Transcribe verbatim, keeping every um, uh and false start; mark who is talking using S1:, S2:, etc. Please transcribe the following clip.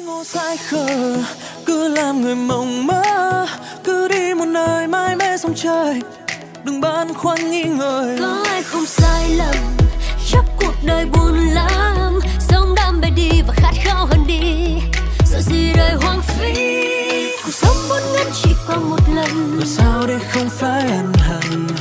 S1: Ngô dại khờ cứ làm người mộng mơ, cứ đi một nơi mãi mê sông trời, đừng băn khoăn nghi ngờ.
S2: Có ai không sai lầm, chắc cuộc đời buồn lắm, sống đam mê đi và khát khao hơn đi, sợ gì đời hoang phí. Cuộc sống muốn ngắn chỉ còn một lần,
S1: làm sao để không phải ân hận.